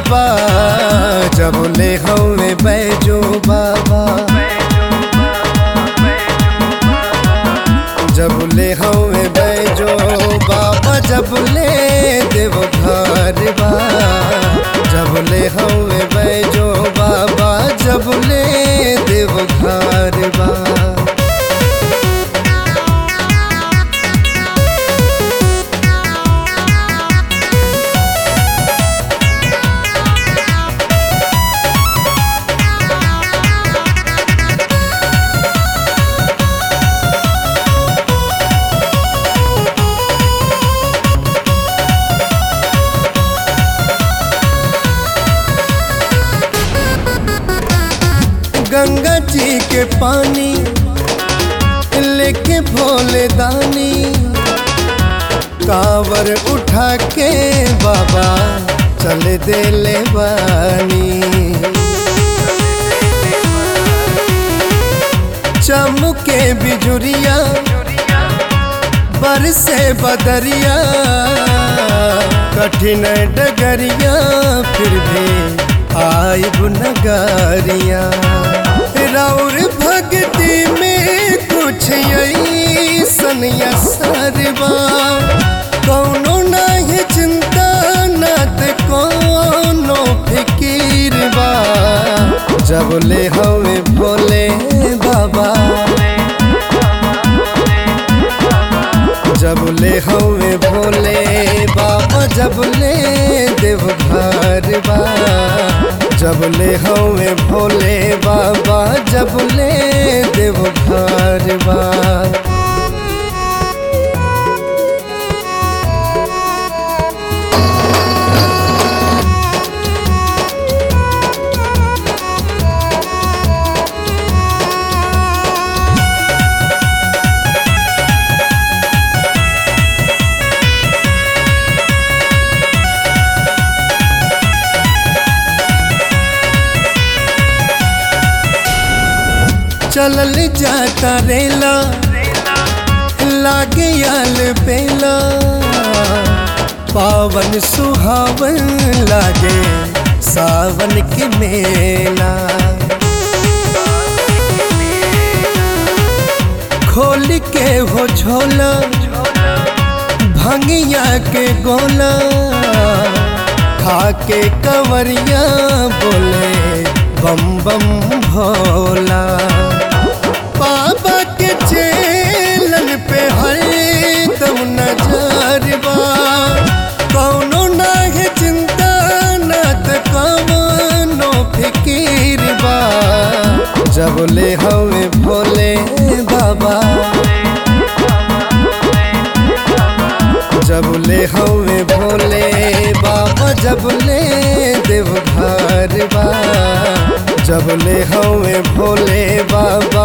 बा जब ले हवे बैजो बाबा, जब ले हवे बैजो बाबा, जब ले देव घर बा, जब ले हवे बैजो बाबा, जब ले देव घर बा। गंगा जी के पानी लेके भोले दानी, कांवर उठा के बाबा चल देले बानी। चमके बिजुरिया बरसे बदरिया, कठिन डगरिया फिर भी आइब नगरिया। राउर भक्ति में कुछ ऐसन असर बा, कौनो नहीं चिंता नात कौनो फिकीर बा। जब ले हवे भोले बाबा, जब ले हवे भोले बाबा, जब ले देव घर बा, जब ले हवे भोले बाबा, जब ले देव घर बा। चलल जाता रेला लागे आल बेला, पावन सुहावन लागे सावन के मेला। खोल के हो झोला भंगिया के गोला, खा के कंवरिया बोले बम बम भोला। बाबा के चेलन पे हरदम नजर बा, कौनो नाही चिंता नात कौनो फिकीर बा। जब ले हवे भोले बाबा, जब ले हवे भोले बाबा, जब ले देव घर बा, जब ले हवे भोले बाबा,